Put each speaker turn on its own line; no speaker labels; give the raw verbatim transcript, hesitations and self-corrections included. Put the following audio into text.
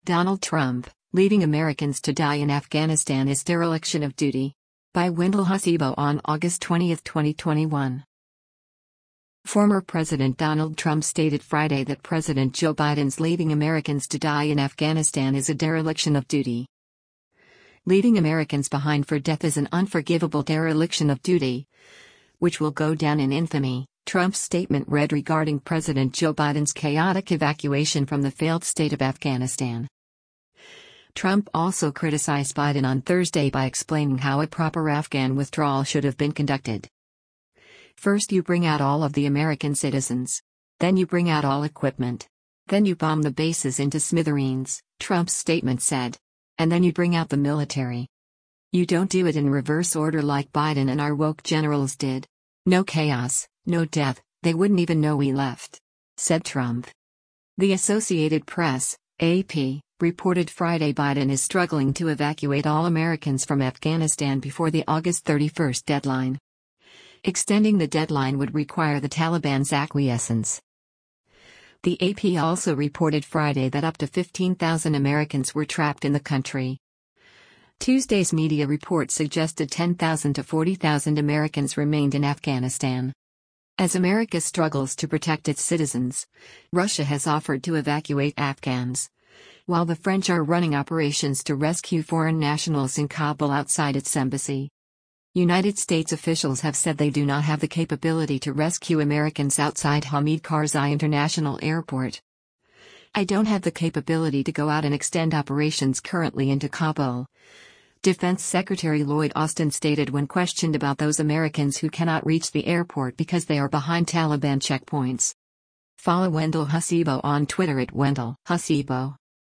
Donald Trump, leaving Americans to die in Afghanistan is dereliction of duty. By Wendell Hasibo on August twentieth, twenty twenty-one. Former President Donald Trump stated Friday that President Joe Biden's leaving Americans to die in Afghanistan is a dereliction of duty. Leaving Americans behind for death is an unforgivable dereliction of duty, which will go down in infamy, Trump's statement read regarding President Joe Biden's chaotic evacuation from the failed state of Afghanistan. Trump also criticized Biden on Thursday by explaining how a proper Afghan withdrawal should have been conducted. First you bring out all of the American citizens. Then you bring out all equipment. Then you bomb the bases into smithereens, Trump's statement said. And then you bring out the military. You don't do it in reverse order like Biden and our woke generals did. No chaos, no death, they wouldn't even know we left, said Trump. The Associated Press, A P, reported Friday Biden is struggling to evacuate all Americans from Afghanistan before the August thirty-first deadline. Extending the deadline would require the Taliban's acquiescence. The A P also reported Friday that up to fifteen thousand Americans were trapped in the country. Tuesday's media report suggested ten thousand to forty thousand Americans remained in Afghanistan. As America struggles to protect its citizens, Russia has offered to evacuate Afghans, while the French are running operations to rescue foreign nationals in Kabul outside its embassy. United States officials have said they do not have the capability to rescue Americans outside Hamid Karzai International Airport. I don't have the capability to go out and extend operations currently into Kabul, Defense Secretary Lloyd Austin stated when questioned about those Americans who cannot reach the airport because they are behind Taliban checkpoints. Follow Wendell Hasibo on Twitter at Wendell Hasibo.